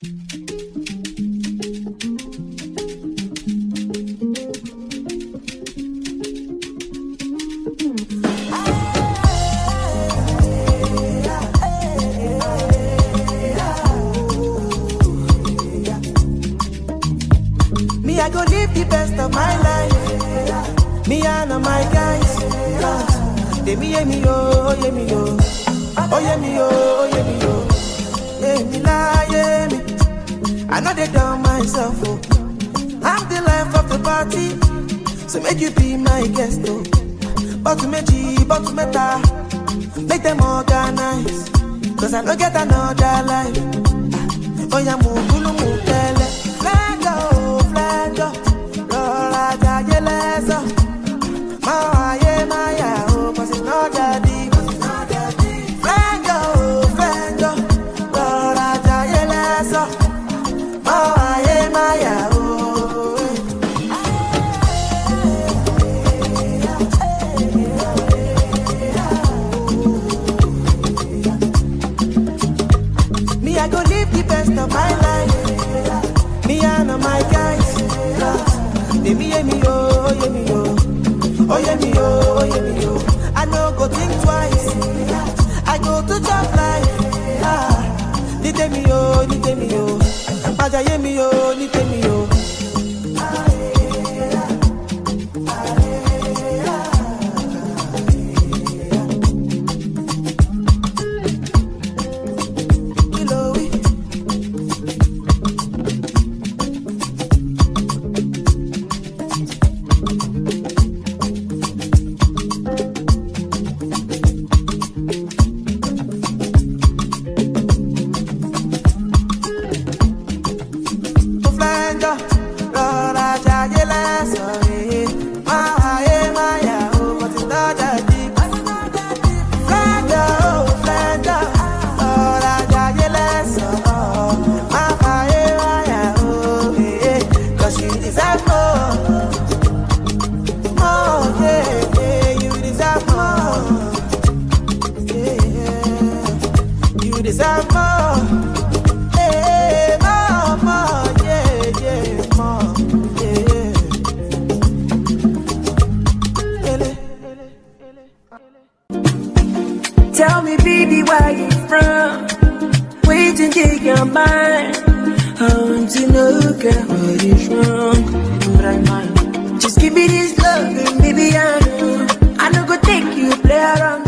I go live the best of my life. Me and all my guys. They me, oh, yeah, me, oh. Oh, yeah, me, oh, yeah, me, oh. Yeah, me, lie, yeah, me. I know they done myself, oh. I'm the life of the party. So make you be my guest, oh. But to meta. Make them organize. Cause I don't get another life. Oh, yeah, move, tele. I go live the best of my life. Me and all my guys. They me, oh, yeah, me, oh. Oh, yeah, me, oh, yeah, me, oh. I no go think twice. I go to job life. Nite me, oh. Maja, yeah, me, oh, nite me, oh. Tell me, baby, where you from? Wait and take your mind. I want to know, girl, what is wrong? But I mind. Just give me this love, and baby, I know go take you play around.